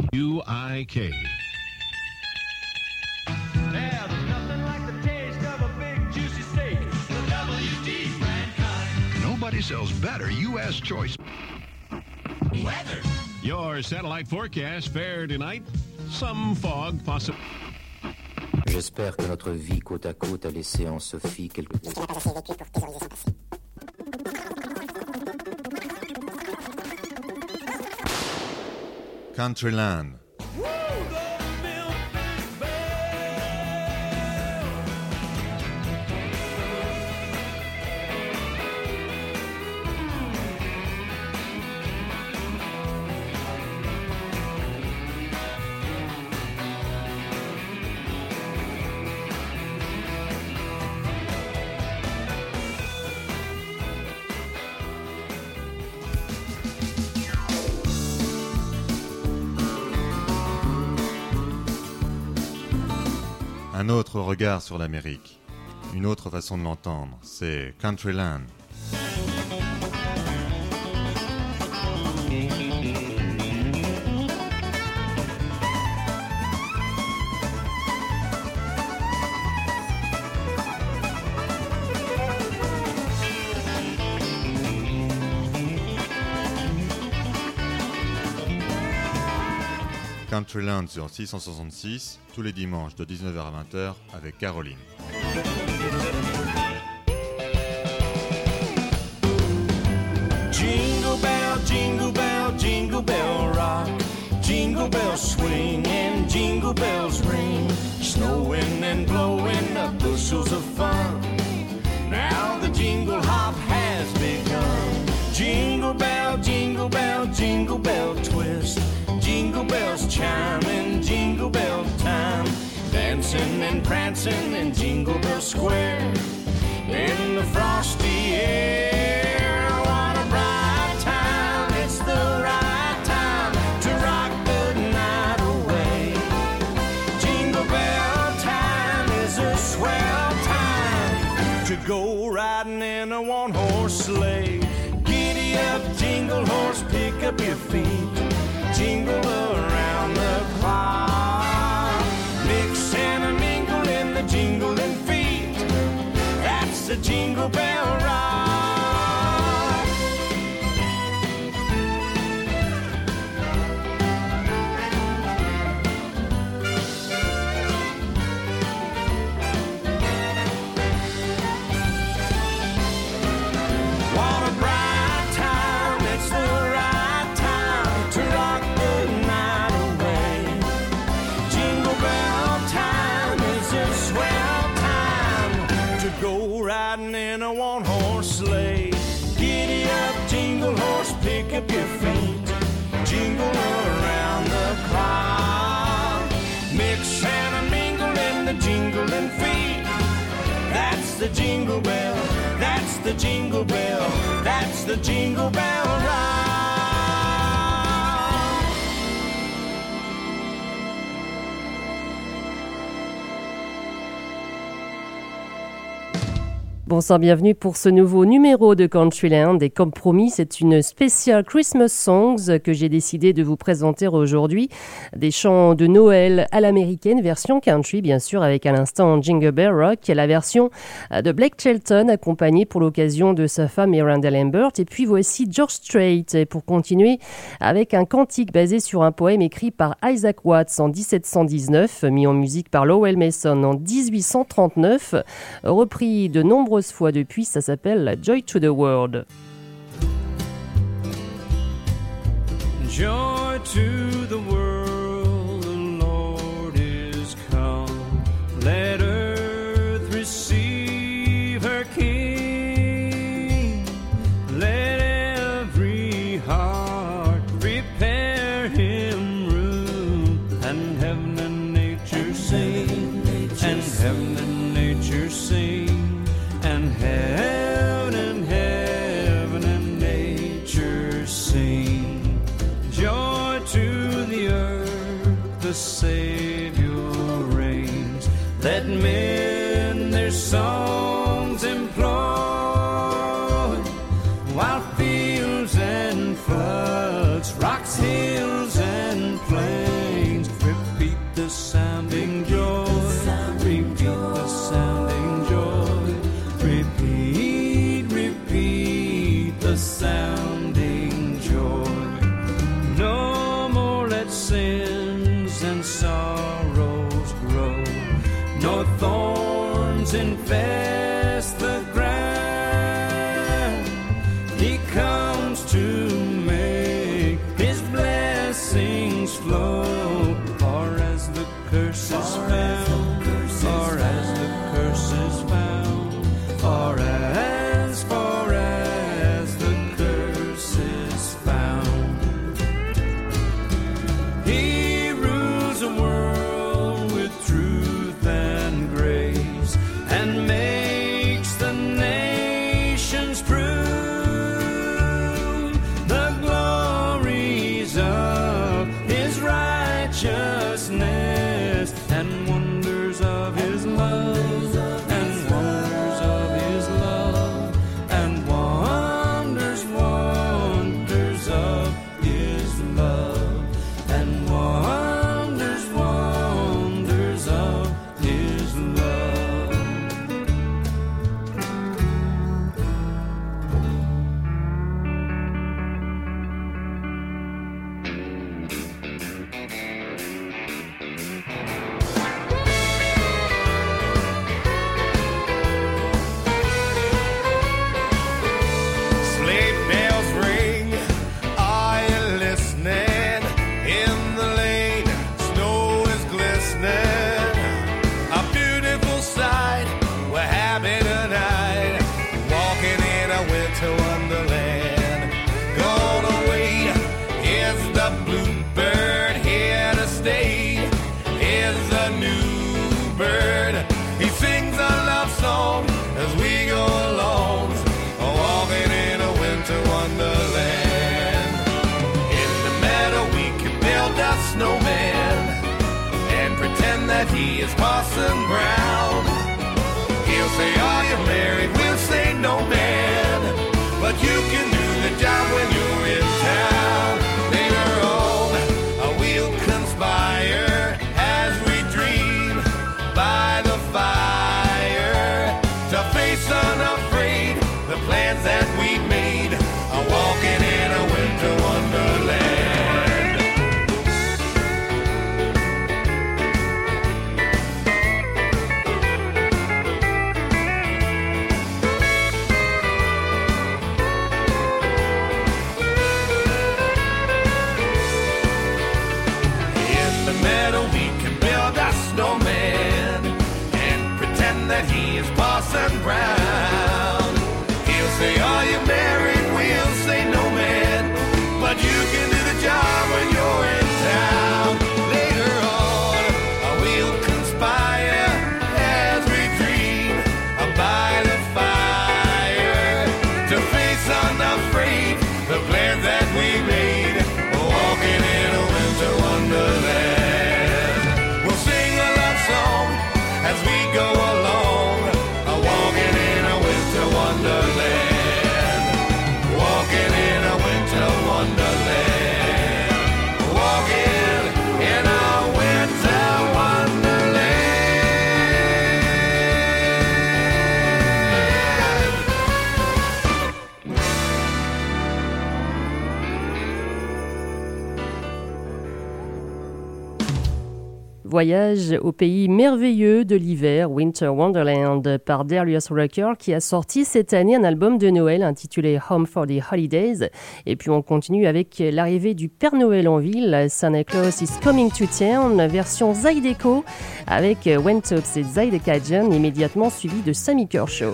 WUIK. Nobody sells better U.S. choice weather. Your satellite forecast fair tonight. Some fog possible. J'espère que notre vie côte à côte a laissé en Sophie quelque... Countryland. Un autre regard sur l'Amérique, une autre façon de l'entendre, c'est Countryland. Countryland sur 666, tous les dimanches de 19h à 20h avec Caroline. Jingle bell, jingle bell rock. Jingle bells swing and jingle bells ring. Snowing and blowing up bushels of fun. Now the jingle hop has begun. Jingle bell, jingle bell, jingle bell twist. Jingle bells chime in Jingle Bell time. Dancing and prancing in Jingle Bell Square. In the frosty air, what a bright time. It's the right time to rock the night away. Jingle Bell time is a swell time to go riding in a one-horse sleigh. Giddy up, jingle horse, pick up your feet. Jingle around the clock. Mix and a mingle in the jingling feet. That's the Jingle Bell Rock. What a bright time, it's the right time to rock the night away. Jingle bell time is a swell time to go riding in a one-horse sleigh. Giddy up, jingle horse, pick up your feet. Jingle around the clock. Mix and a mingle in the jingling feet. That's the Jingle Bell, that's the Jingle Bell, that's the Jingle Bell Rock. Bonsoir, bienvenue pour ce nouveau numéro de Countryland. Et comme promis, c'est une spéciale Christmas Songs que j'ai décidé de vous présenter aujourd'hui. Des chants de Noël à l'américaine, version country, bien sûr, avec à l'instant Jingle Bell Rock, la version de Blake Shelton, accompagné pour l'occasion de sa femme Miranda Lambert. Et puis voici George Strait pour continuer avec un cantique basé sur un poème écrit par Isaac Watts en 1719, mis en musique par Lowell Mason en 1839, repris de nombreuses fois depuis. Ça s'appelle Joy to the World. Joy to the world, the Lord is come. Let earth receive her King. Let every heart prepare him room. And heaven and nature sing, and heaven and nature sing. And heaven and nature sing. Joy to the earth, the Savior reigns. Let men their songs employ, while fields and floods, rocks, hills and plains that he is Parson Brown. He'll say, are you married? We'll say, no, man. But you can do the job when you're in town. Later on, we'll conspire as we dream by the fire to face unafraid the plans that we made, walking in a winter wonderland. That he is Parson Brown. He'll say, are you married? We'll say, no, man. But you can do the job when you're in town. Later on, we'll conspire as we dream by the fire to face unafraid the plans that we made, walking in a winter wonderland. We'll sing a love song as we go along, walking in a winter wonderland, walking in a winter wonderland, walking in a winter wonderland. Voyage au pays merveilleux de l'hiver, Winter Wonderland, par Darius Rucker, qui a sorti cette année un album de Noël intitulé Home for the Holidays. Et puis on continue avec l'arrivée du Père Noël en ville, Santa Claus is Coming to Town, version Zydeco, avec Wentops et Zydecajan, immédiatement suivi de Sammy Kershaw.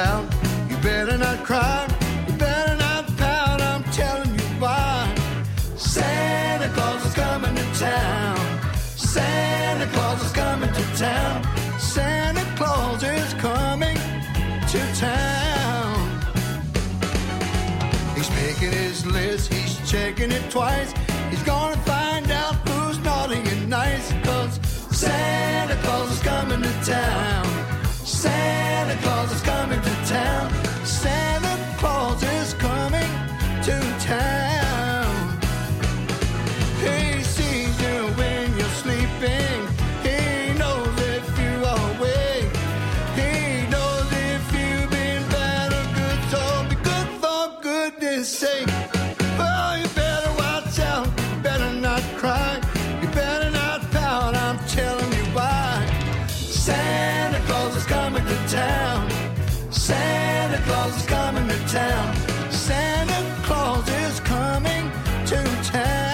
Santa Claus is coming to town. Santa Claus is coming to town. Santa Claus is coming to town. He's making his list, he's checking it twice. He's gonna find out who's naughty and nice. 'Cause Santa Claus is coming to town. Santa Claus is coming to town. Santa Claus is coming to town. He sees you when you're sleeping. He knows if you are awake. He knows if you've been bad or good. So be good for goodness sake. Oh, you better watch out. You better not cry. You better not pout. I'm telling you why. Santa Claus is coming to town. Santa Claus is coming to town. Santa Claus is coming to town.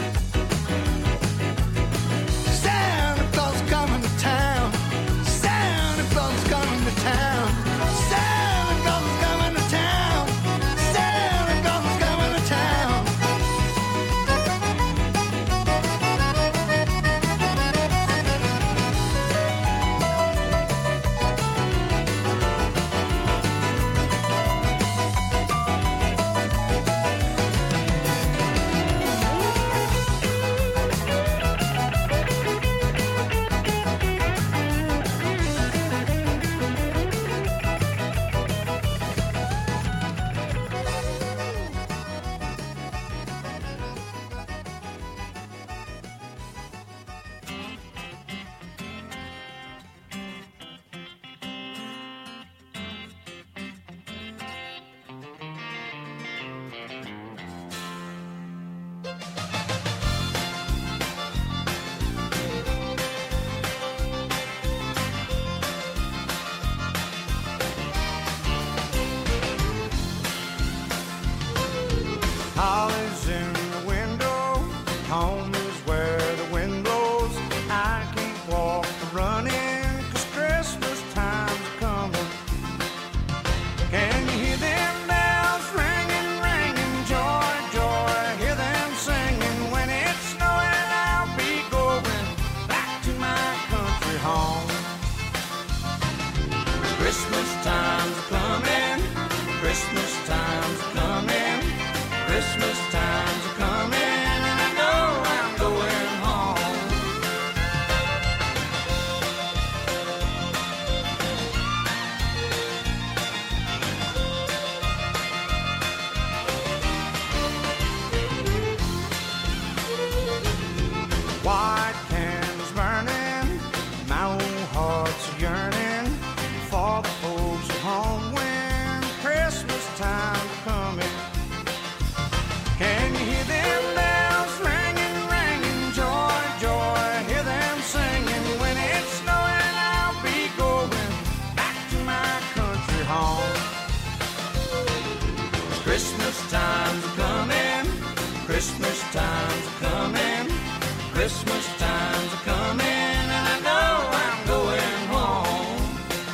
Santa Christmas time's coming, and I know I'm going home.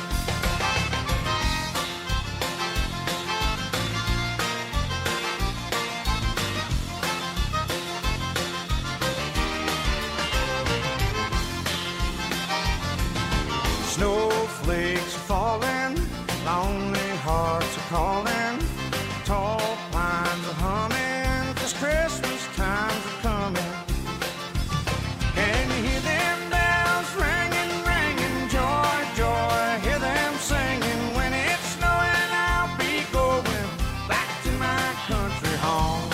Snowflakes are falling, lonely hearts are calling, tall pines are humming, 'cause Christmas time's are coming. Can you hear them bells ringing, ringing, joy, joy, hear them singing? When it's snowing I'll be going back to my country home.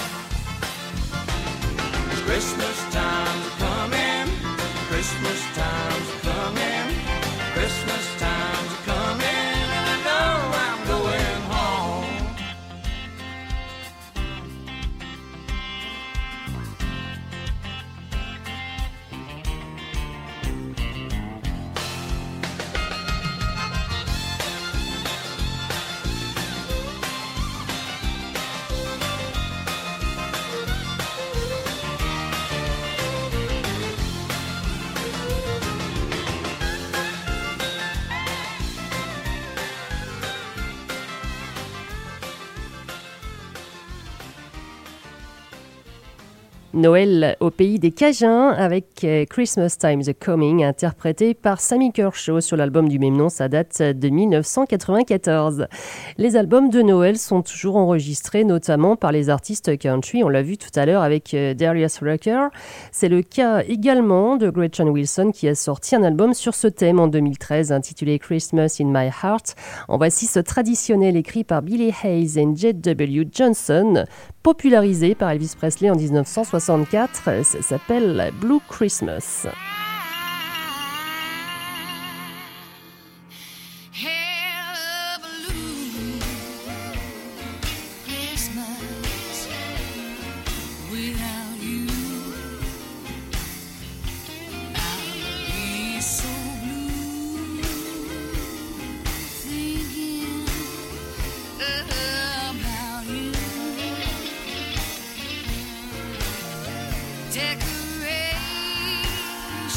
Christmas time's are coming, Christmas time's are coming, Christmas time's are coming, and I know I'm going home. Noël au pays des Cajuns avec Christmas Time's Coming, interprété par Sammy Kershaw sur l'album du même nom, ça date de 1994. Les albums de Noël sont toujours enregistrés notamment par les artistes country, on l'a vu tout à l'heure avec Darius Rucker. C'est le cas également de Gretchen Wilson qui a sorti un album sur ce thème en 2013 intitulé Christmas in My Heart. En voici ce traditionnel écrit par Billy Hayes et J.W. Johnson, popularisé par Elvis Presley en 1964, ça s'appelle Blue Christmas. Decorations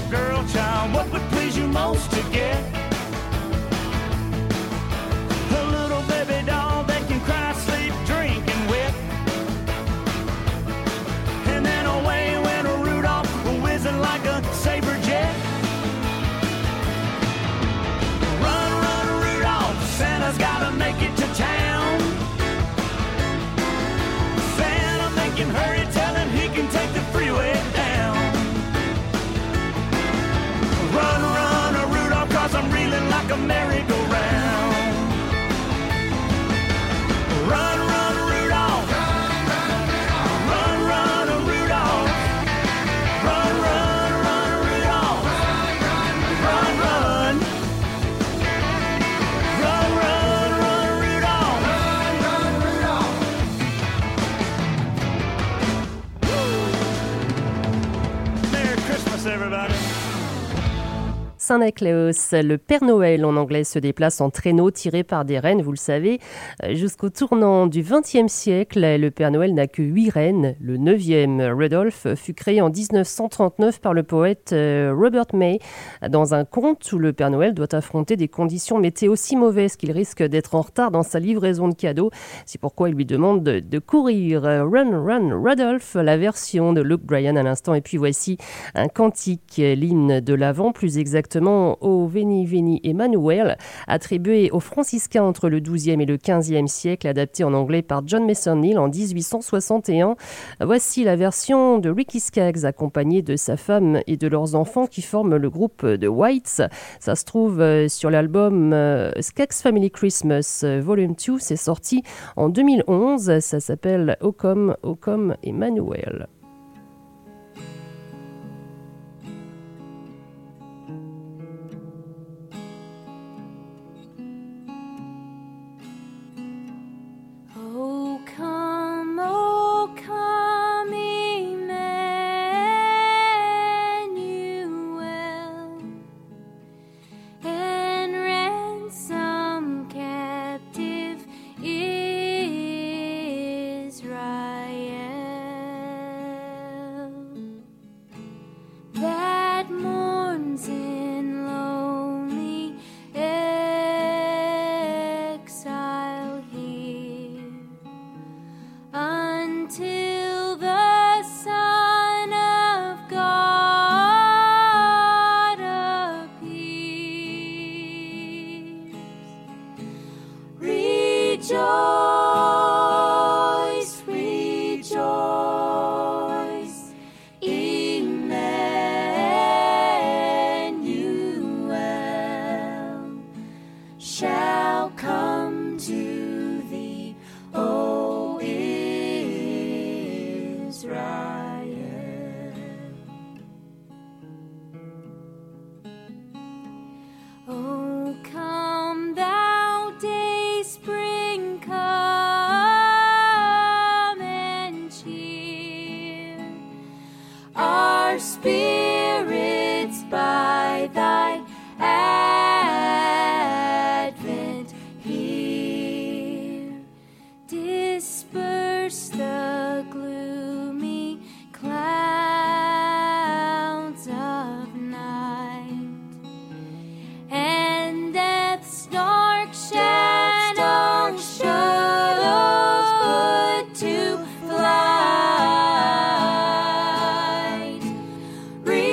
girl child, what would please you most to get? A little baby doll that can cry, sleep, drink, and whip. And then away went Rudolph, whizzing like a saber jet. Run, run, Rudolph, Santa's gotta make it to town. Santa, make him hurry, tell him he can take the freeway down. Run, run, Rudolph, cause I'm reeling like a merry-go-round. Run, run, Rudolph. Run, run, Rudolph. Run, run, run, Rudolph. Run, run. Run, run, run, Rudolph. Merry Christmas, everybody. Saint-Nicolas, le Père Noël en anglais, se déplace en traîneau tiré par des rennes, vous le savez. Jusqu'au tournant du XXe siècle, le Père Noël n'a que 8 rennes. Le 9e, Rudolph, fut créé en 1939 par le poète Robert May dans un conte où le Père Noël doit affronter des conditions météo si mauvaises qu'il risque d'être en retard dans sa livraison de cadeaux. C'est pourquoi il lui demande de courir. Run, run, Rudolph, la version de Luke Bryan à l'instant. Et puis voici un cantique, l'hymne de l'Avent, plus exactement au Veni Veni Emmanuel, attribué aux franciscains entre le XIIe et le XVe siècle, adapté en anglais par John Mason Neal en 1861. Voici la version de Ricky Skaggs, accompagné de sa femme et de leurs enfants qui forment le groupe The Whites. Ça se trouve sur l'album Skaggs Family Christmas Volume 2. C'est sorti en 2011. Ça s'appelle O Come Emmanuel. Oh, come, Emmanuel, and ransom captive Israel, that mourns in lonely exile here, until the Son of God appears. Rejoice, rejoice, Emmanuel shall come to thee, O Israel. Oh, come thou day spring, come and cheer our spirits by thy advent here. Disperse the gloomy clouds of night, and death's dark shadows put to flight.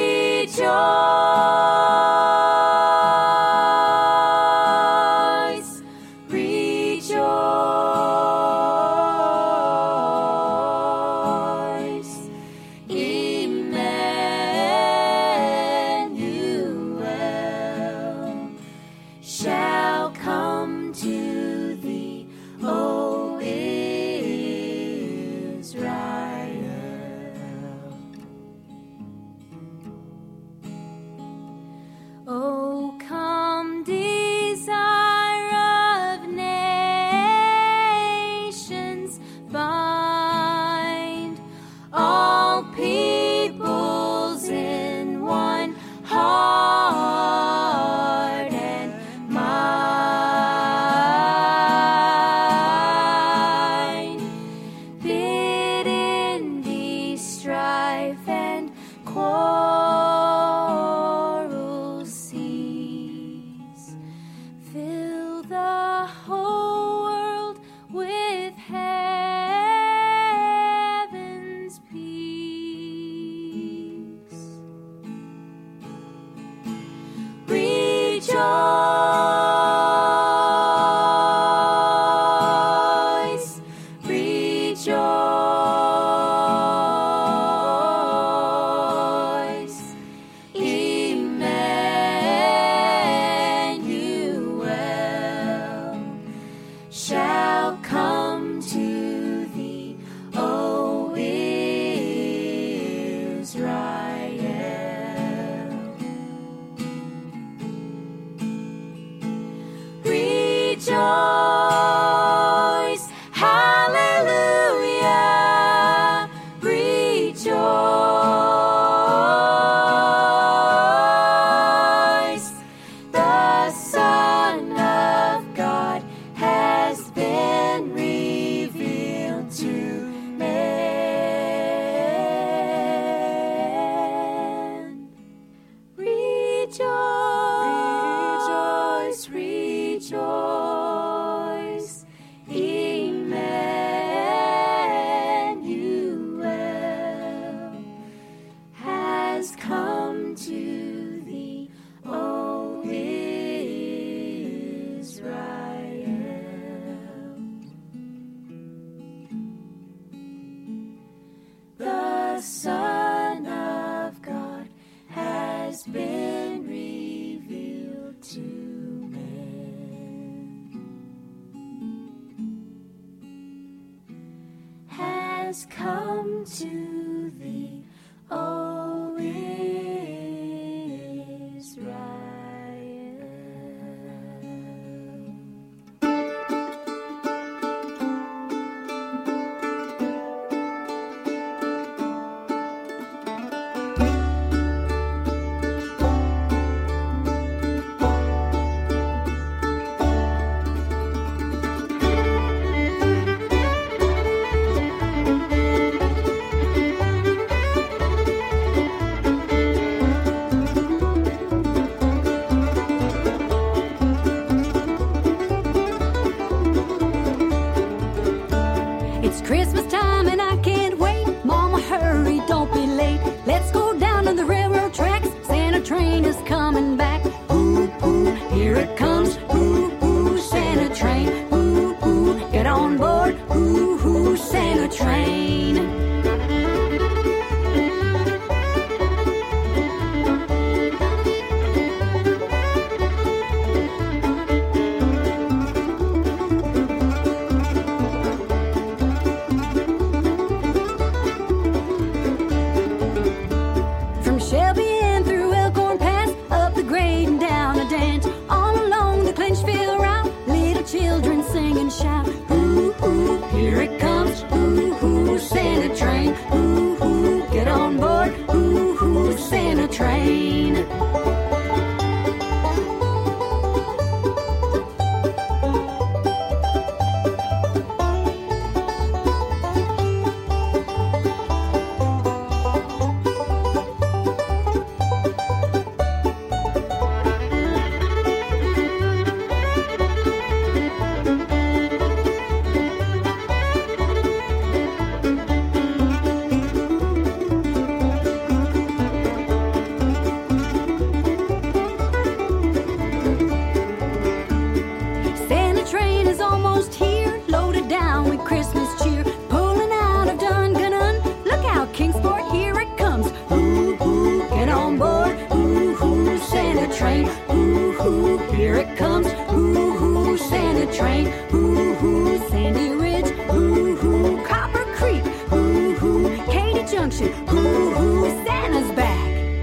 Son of God has been revealed to men, has come to thee, O Israel. It's Christmas time and I can't wait. Mama, hurry, don't be late. Let's go down to the railroad tracks. Santa train is coming back. Ooh, ooh, here it comes. Ooh, ooh, Santa train. Ooh, ooh, get on board. Ooh, ooh, Santa train. Shelby and through Elkhorn Pass, up the grade and down a dance, all along the Clinchfield route, little children sing and shout. Ooh, ooh, here it comes. Ooh, ooh, Santa train. Ooh, ooh, get on board. Ooh, ooh, Santa train. Santa train is almost here, loaded down with Christmas cheer, pulling out of Dungannon. Look out, Kingsport, here it comes. Ooh, ooh, get on board. Ooh, ooh, Santa train. Ooh, ooh, here it comes. Ooh, ooh, Santa train. Ooh, ooh, Sandy Ridge. Ooh, ooh, Copper Creek. Ooh, ooh, Katy Junction. Ooh, ooh, Santa's back.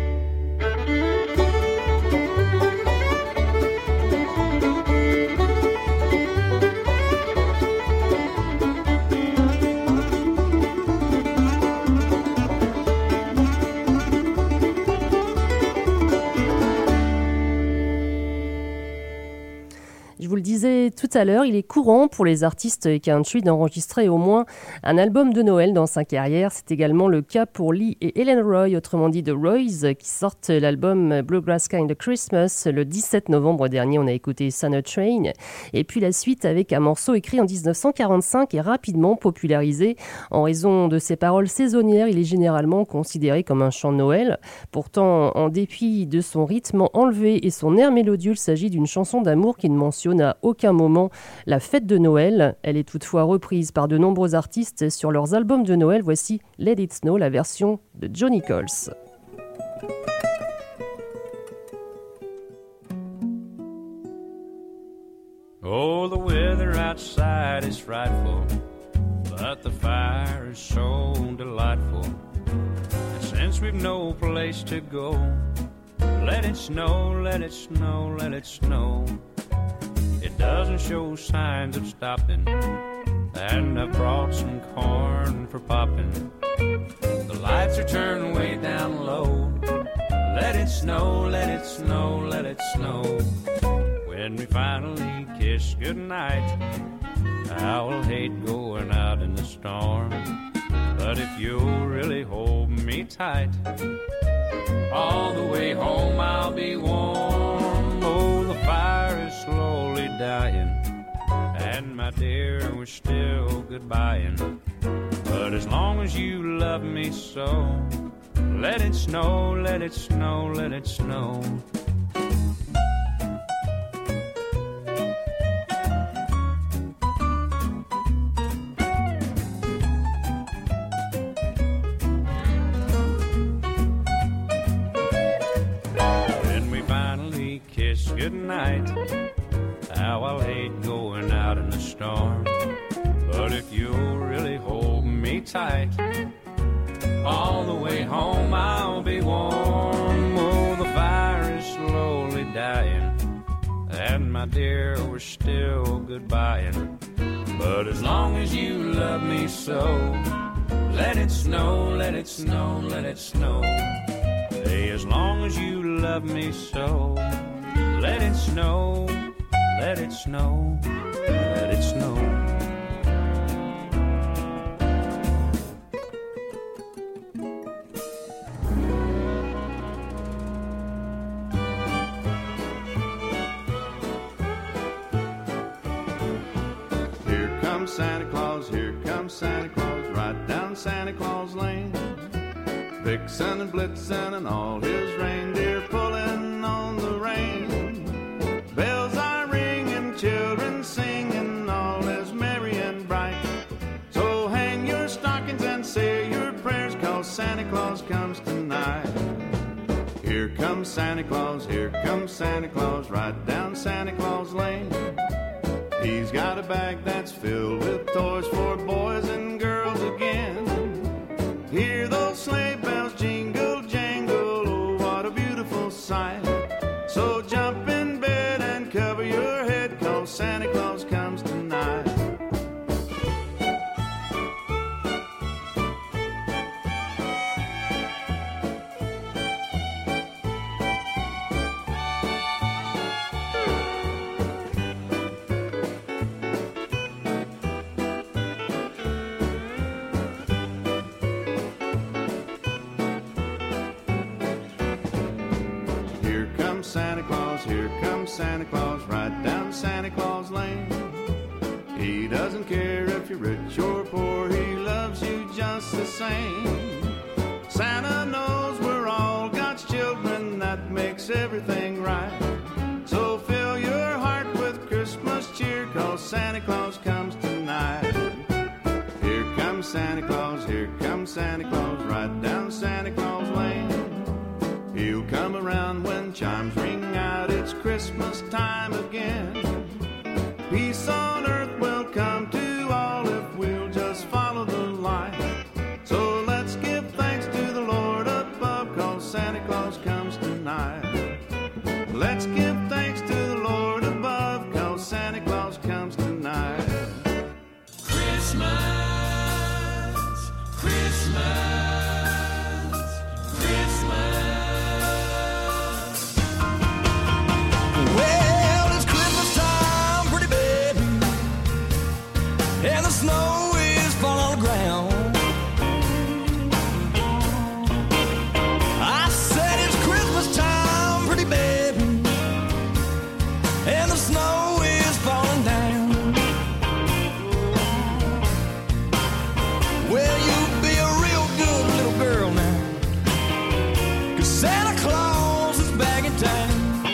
Je vous le disais tout à l'heure, il est courant pour les artistes country d'enregistrer au moins un album de Noël dans sa carrière. C'est également le cas pour Lee et Ellen Roy, autrement dit The Roys, qui sortent l'album Bluegrass Kind of Christmas le 17 novembre dernier. On a écouté Santa Train. Et puis la suite avec un morceau écrit en 1945 et rapidement popularisé. En raison de ses paroles saisonnières, il est généralement considéré comme un chant de Noël. Pourtant, en dépit de son rythme enlevé et son air mélodieux, il s'agit d'une chanson d'amour qui ne mentionne à aucun moment la fête de Noël. Elle est toutefois reprise par de nombreux artistes sur leurs albums de Noël. Voici Let It Snow, la version de Johnny Coles. Oh, the weather outside is frightful, but the fire is so delightful. And since we've no place to go, let it snow, let it snow, let it snow. It doesn't show signs of stopping, and I've brought some corn for popping. The lights are turned way down low. Let it snow, let it snow, let it snow. When we finally kiss goodnight, I will hate going out in the storm, but if you'll really hold me tight, all the way home I'll be warm. Oh, the fire is slowly dying, and my dear, we're still goodbying. But as long as you love me so, let it snow, let it snow, let it snow. goodnight. How I'll hate going out in the storm, but if you'll really hold me tight, all the way home I'll be warm. Oh, the fire is slowly dying, and my dear, we're still goodbying. But as long as you love me so, let it snow, let it snow, let it snow. Hey, as long as you love me so, let it snow, let it snow, let it snow. Santa Claus, here comes Santa Claus, right down Santa Claus Lane. Vixen and Blitzen and all his reindeer pulling on the rein. Bells are ringing, children singing, all is merry and bright. So hang your stockings and say your prayers, 'cause Santa Claus comes tonight. Here comes Santa Claus, here comes Santa Claus, right down Santa Claus Lane. He's got a bag that's filled with toys for boys and girls again. Hear those sleigh bells jingle, jangle, oh, what a beautiful sight. So jump in bed and cover your head, 'cause Santa Claus comes tonight. Here comes Santa Claus, right down Santa Claus Lane. He doesn't care if you're rich or poor, he loves you just the same. Santa knows we're all God's children, that makes everything right. So fill your heart with Christmas cheer, 'cause Santa Claus comes tonight. Here comes Santa Claus, here comes Santa Claus, right down Santa Claus Lane. He'll come around when chimes ring out, it's Christmas time again. Peace on earth will come to all if we'll just follow the light. So let's give thanks to the Lord above, 'cause Santa Claus comes tonight. Let's give thanks to the Lord above, 'cause Santa Claus comes tonight. Christmas, Christmas. And the snow is falling on the ground. I said it's Christmas time, pretty baby, and the snow is falling down. Well, you be a real good little girl now, 'cause Santa Claus is back in town.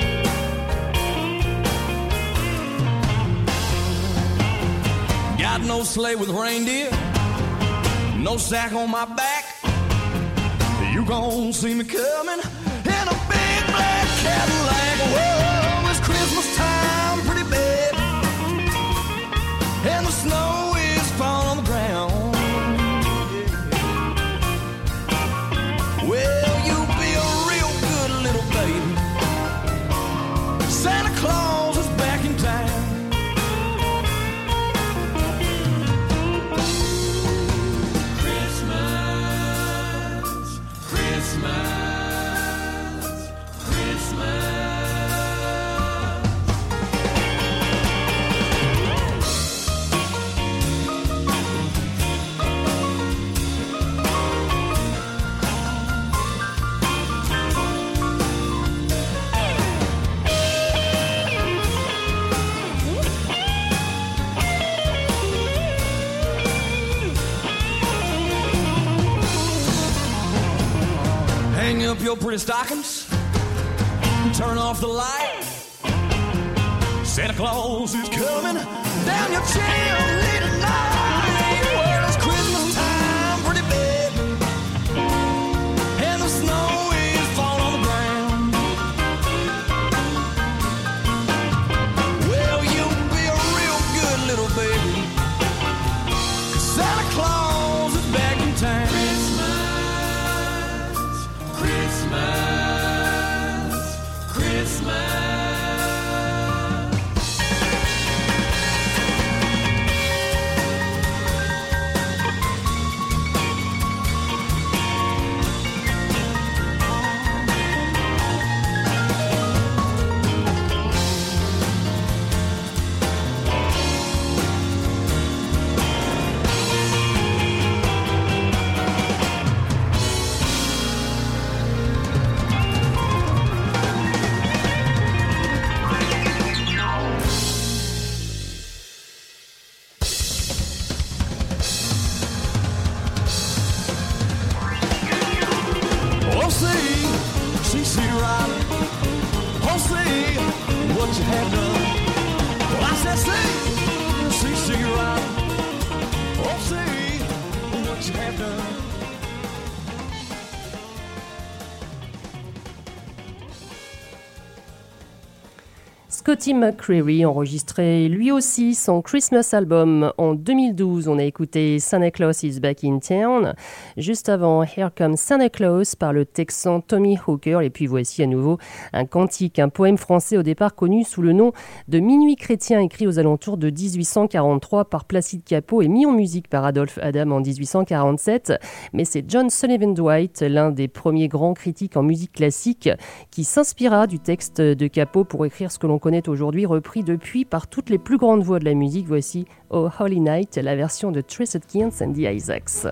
Got no sleigh with reindeer, no sack on my back. You gon' see me coming in a big black Cadillac. Whoa, it's Christmas time, pretty baby, and the snow is falling on the ground. Well, you be a real good little baby. Santa Claus is back in town. Hang up your pretty stockings, turn off the light. Santa Claus is coming down your chimney tonight. Well, it's Christmas time, pretty baby, and the snow is falling on the ground. right. Oh, see what you have done. Well, I said, see right. Oh, see what you have done. Scotty McCreery enregistrait lui aussi son Christmas album en 2012. On a écouté Santa Claus is Back in Town. Juste avant, Here Comes Santa Claus par le Texan Tommy Hooker. Et puis voici à nouveau un cantique, un poème français au départ connu sous le nom de Minuit chrétien, écrit aux alentours de 1843 par Placide Cappeau et mis en musique par Adolphe Adam en 1847. Mais c'est John Sullivan Dwight, l'un des premiers grands critiques en musique classique, qui s'inspira du texte de Cappeau pour écrire ce que l'on connaît aujourd'hui, repris depuis par toutes les plus grandes voix de la musique. Voici Oh Holy Night, la version de Trace Atkins and the Isaacs.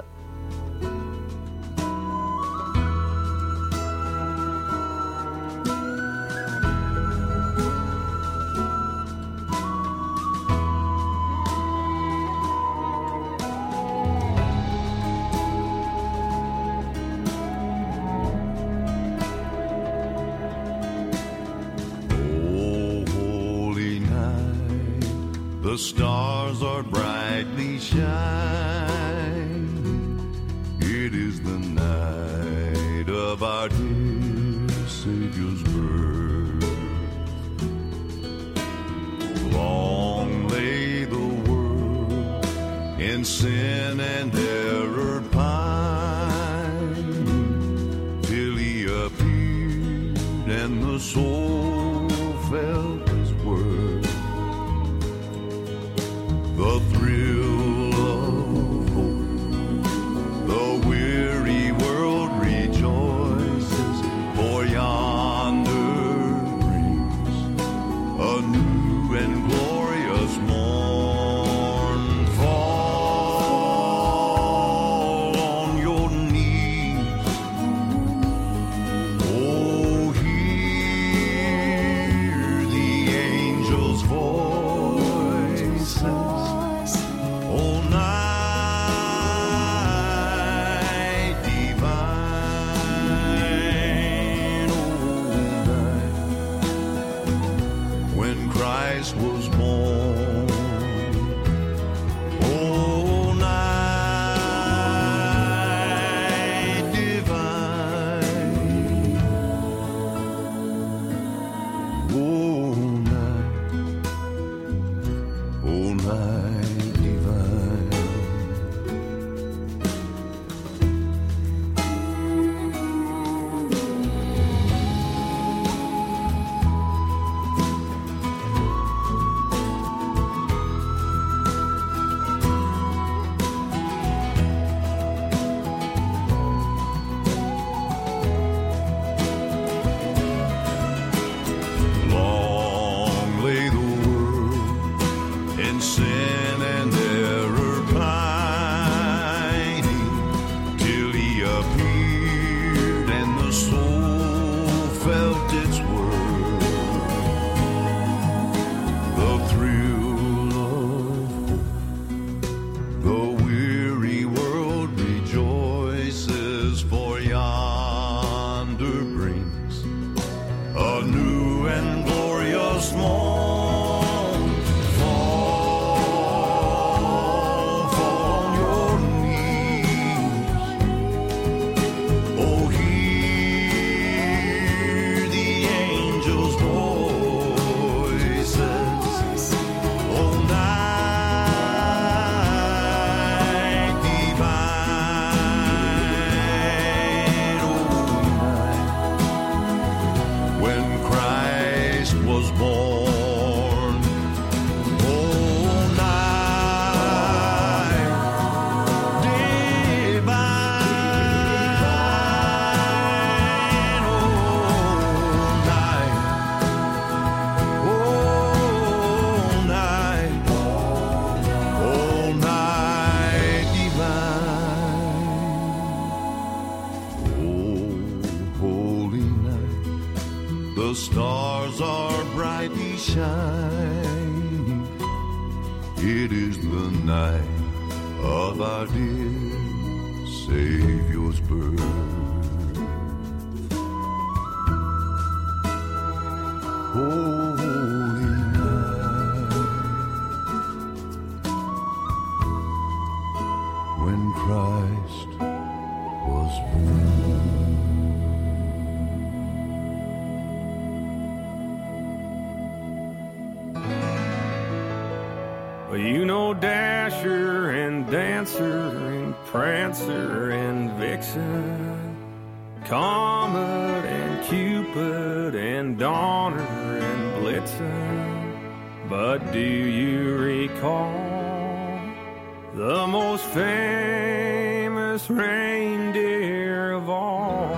The stars are brightly shining. It is the night of our dear Savior's birth. Long lay the world in sin and error pining, till He appeared and the soul felt His word. The thrill of hope, the weary world rejoices, for yonder brings a new and glorious morn. Fall on your knees, oh, hear the angels' voices. Oh, night divine, oh, night when Christ was born. Oh, night divine, oh, night divine. Long lay the world in sin and error pining, till He appeared and the soul felt its worth. The thrill of hope, the weary world rejoices, for yonder brings a new and glorious morn. Fall on your knees. Oh, hear the angels' voices. Oh, night divine, oh, night when Christ was born. Oh, night divine, oh, night, oh, night, oh, night divine. Oh, holy night, the stars are brightly shining. It is the night of our dear Savior's birth. Well, you know Dasher and Dancer and Prancer and Vixen, Comet and Cupid and Donner and Blitzen. But do you recall the most famous reindeer of all?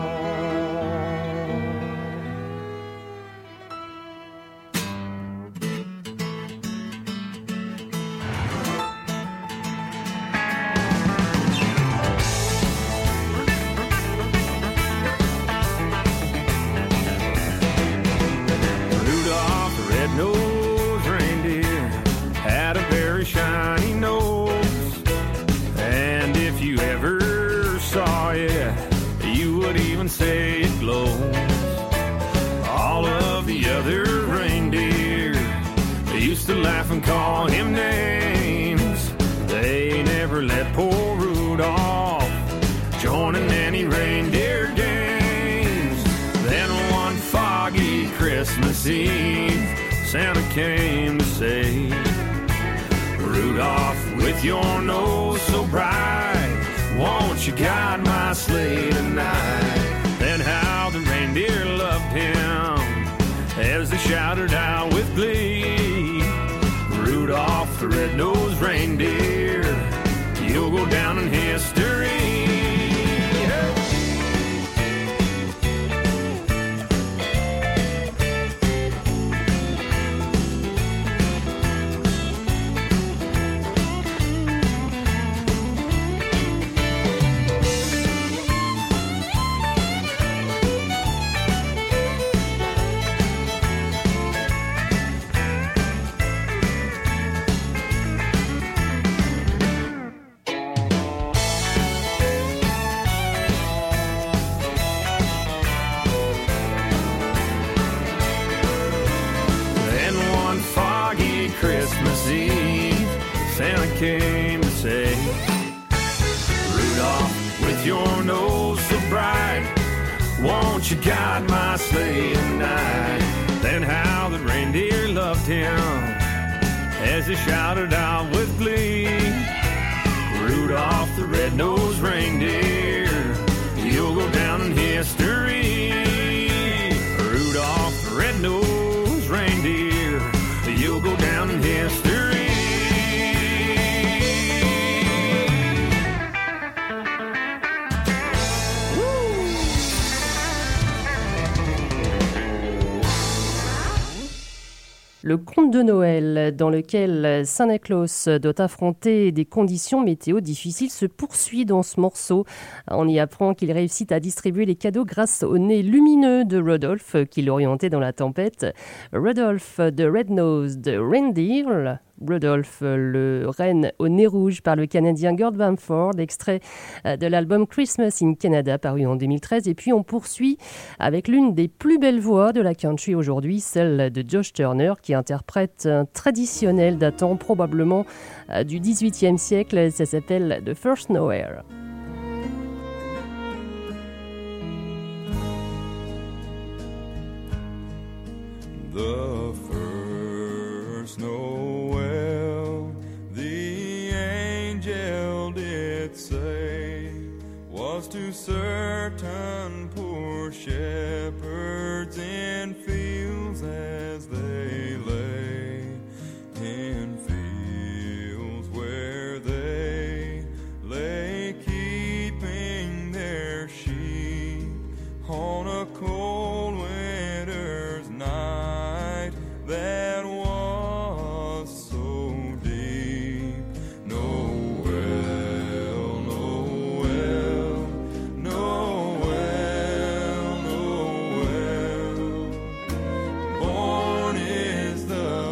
Shiny nose, and if you ever saw it, you would even say it glows. All of the other reindeer, they used to laugh and call him names. They never let poor Rudolph join in any reindeer games. Then one foggy Christmas Eve, Santa came to say, Rudolph, with your nose so bright, won't you guide my sleigh tonight? Then how the reindeer loved him as they shouted out with glee, Rudolph the red-nosed reindeer, you'll go down in history. Christmas Eve, Santa came to say, Rudolph, with your nose so bright, won't you guide my sleigh tonight? Then how the reindeer loved him as they shouted out with glee, Rudolph the red-nosed reindeer, you'll go down in history. Rudolph the red-nosed reindeer, you'll go down in history. Le conte de Noël, dans lequel Santa Claus doit affronter des conditions météo difficiles, se poursuit dans ce morceau. On y apprend qu'il réussit à distribuer les cadeaux grâce au nez lumineux de Rudolph, qui l'orientait dans la tempête. Rudolph the Red-Nosed Reindeer, Rudolph, le renne au nez rouge, par le Canadien Gord Bamford, extrait de l'album Christmas in Canada paru en 2013. Et puis on poursuit avec l'une des plus belles voix de la country aujourd'hui, celle de Josh Turner, qui interprète un traditionnel datant probablement du XVIIIe siècle. Ça s'appelle The First Nowhere. The first Noel, the angel did say, was to certain poor shepherds in fields as they lay, in fields where they lay keeping their sheep on a cold winter's night that was so deep. Noel, Noel, Noel, Noel, born is the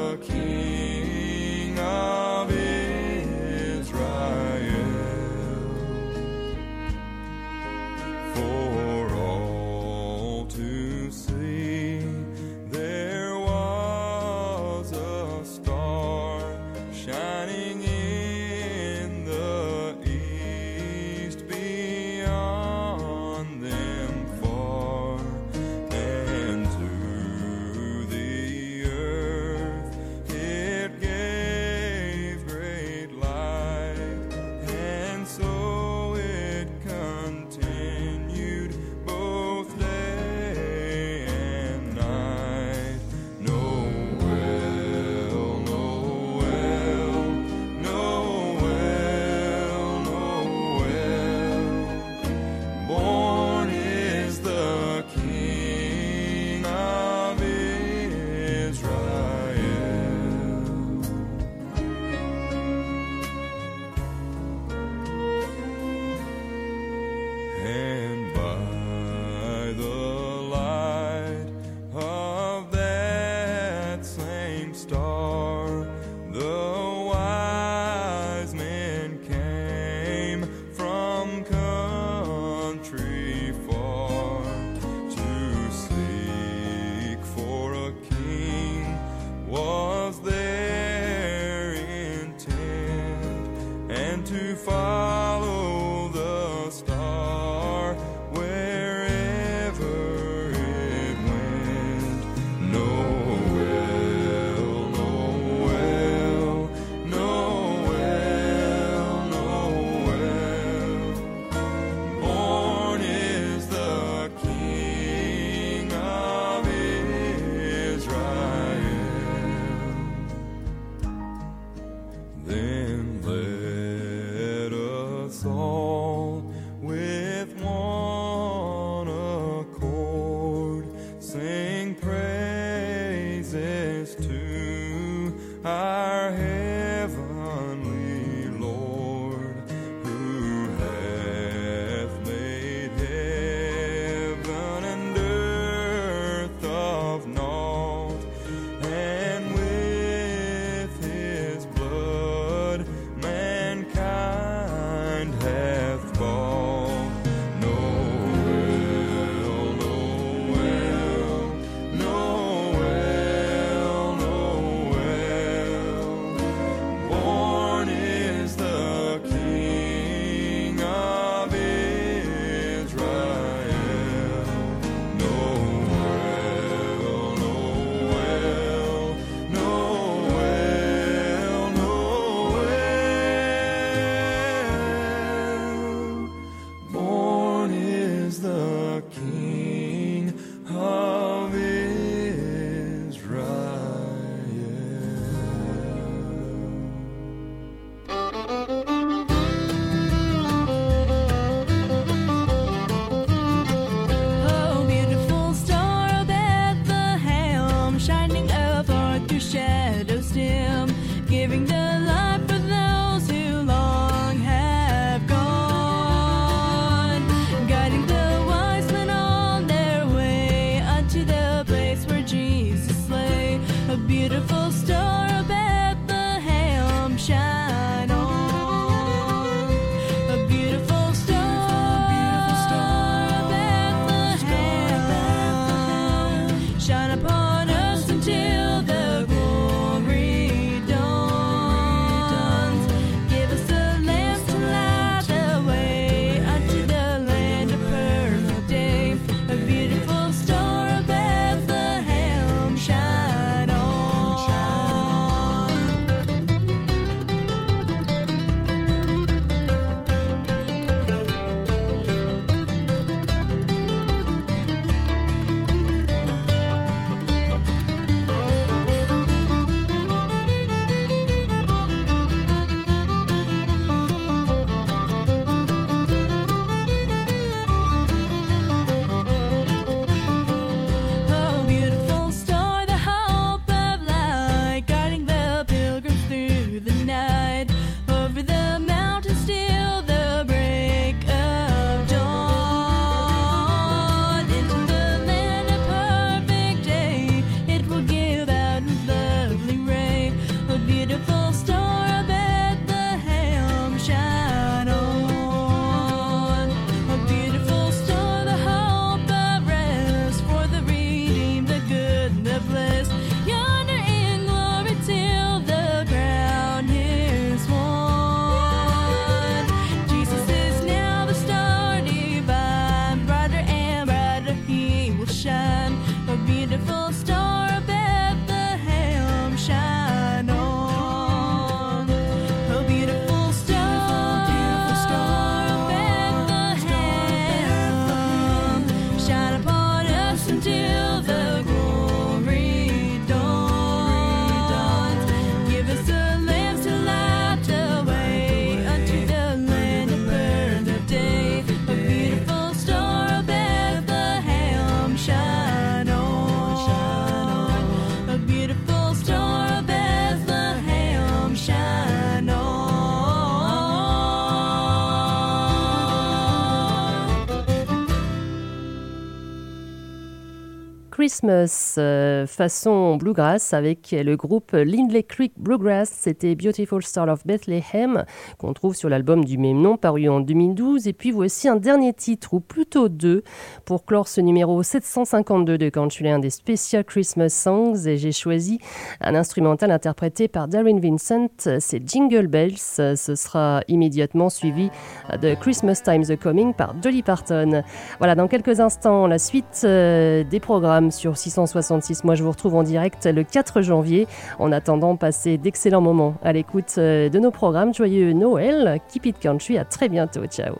Christmas façon bluegrass avec le groupe Lindley Creek Bluegrass. C'était Beautiful Star of Bethlehem qu'on trouve sur l'album du même nom paru en 2012. Et puis voici un dernier titre, ou plutôt deux, pour clore ce numéro 752 de Countryland des Special Christmas Songs. Et j'ai choisi un instrumental interprété par Darren Vincent, c'est Jingle Bells. Ce sera immédiatement suivi de Christmas Time's a Coming par Dolly Parton. Voilà, dans quelques instants, la suite des programmes sur 666. Moi, je vous retrouve en direct le 4 janvier. En attendant, passez d'excellents moments à l'écoute de nos programmes. Joyeux Noël, Keep It Country, à très bientôt. Ciao.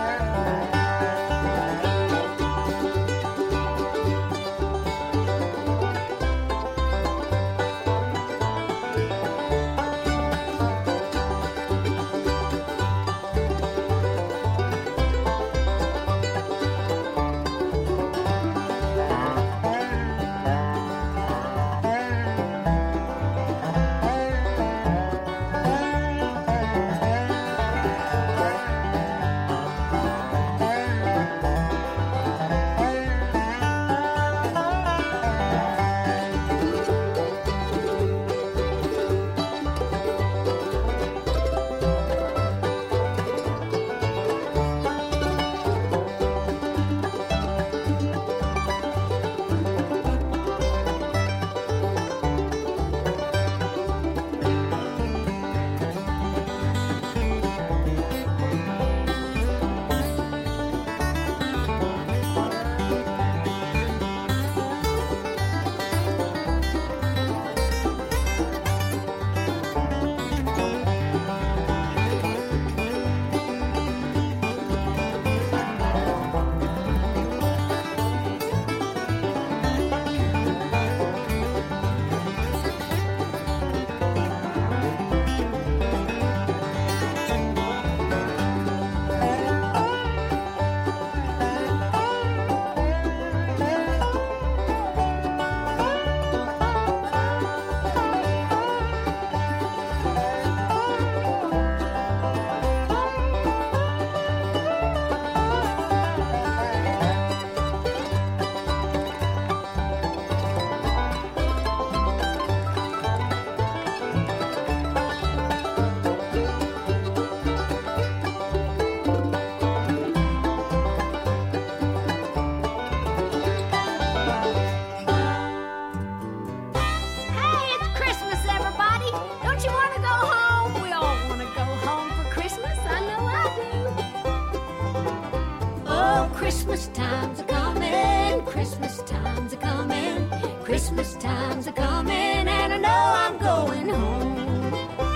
Christmas time's a-comin', Christmas time's a-comin', Christmas time's a-comin', and I know I'm going home.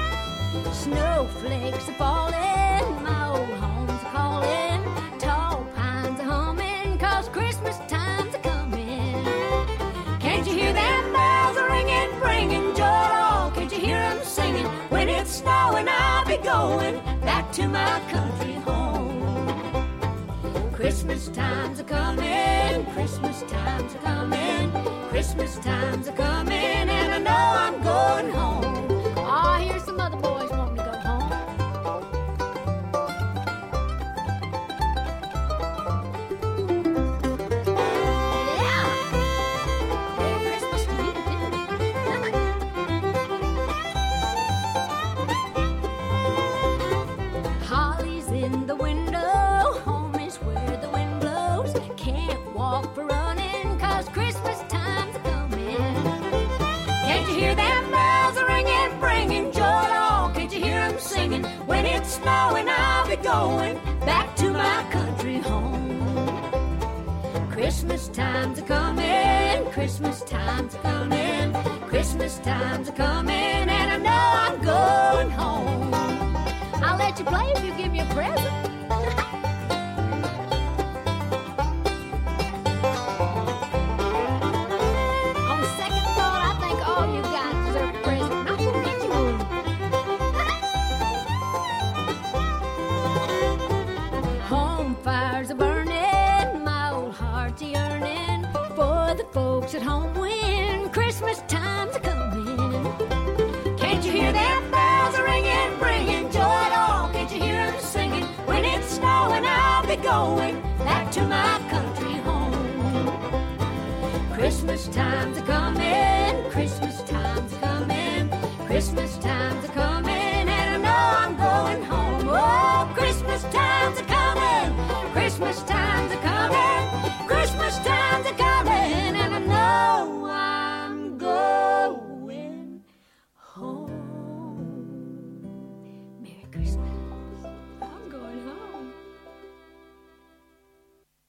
Snowflakes are falling, my old home's a-calling, tall pines a-humming, 'cause Christmas time's a-comin'. Can't you hear them bells a-ringing, bringing joy to all? Can't you hear them singing? When it's snowing, I'll be going back to my country home. Christmas time's a-comin', Christmas time's a-comin', Christmas time's a-comin', and I know I'm going home. Oh, here's some other boys wanting to go home. Yeah! Merry Christmas to you, too. Holly's in the window, for running, 'cause Christmas time's a-comin'. Can't you hear them bells a-ringing, bringing joy to all? Can't you hear them singing? When it's snowing, I'll be going back to my country home. Christmas time's a-comin', Christmas time's a-comin', Christmas time's a-comin', and I know I'm going home. I'll let you play if you give me a present. At home when Christmas time's a-comin'. Can't you hear them bells a-ringing, bringing joy to all? Can't you hear them singing? When it's snowing, I'll be going back to my country home. Christmas Christmas